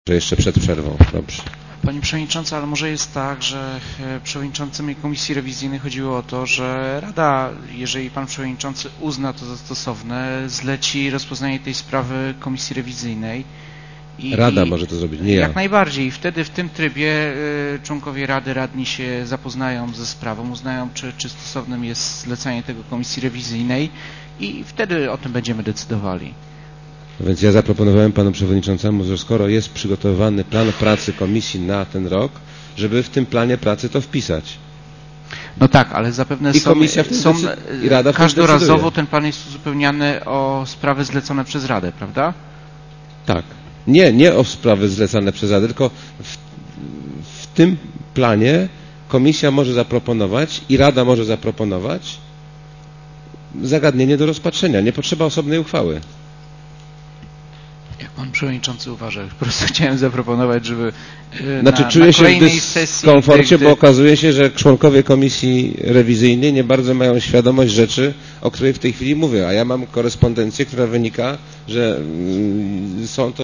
jeszcze przed przerwą. Dobrze. Pani Przewodnicząca, ale może jest tak, że przewodniczącymi Komisji Rewizyjnej chodziło o to, że Rada, jeżeli Pan Przewodniczący uzna to za stosowne, zleci rozpoznanie tej sprawy Komisji Rewizyjnej. Rada może to zrobić, nie ja. Jak najbardziej. I wtedy w tym trybie członkowie Rady, radni się zapoznają ze sprawą, uznają, czy stosownym jest zlecenie tego Komisji Rewizyjnej i wtedy o tym będziemy decydowali. Więc ja zaproponowałem panu przewodniczącemu, że skoro jest przygotowany plan pracy komisji na ten rok, żeby w tym planie pracy to wpisać. No tak, ale zapewne i Rada każdorazowo ten plan jest uzupełniany o sprawy zlecone przez Radę, prawda? Tak. Nie o sprawy zlecane przez Radę, tylko w tym planie komisja może zaproponować i Rada może zaproponować zagadnienie do rozpatrzenia. Nie potrzeba osobnej uchwały. Jak pan przewodniczący uważa, po prostu chciałem zaproponować, żeby czuję się w dyskomforcie, bo okazuje się, że członkowie Komisji Rewizyjnej nie bardzo mają świadomość rzeczy, o której w tej chwili mówię, a ja mam korespondencję, która wynika, że są to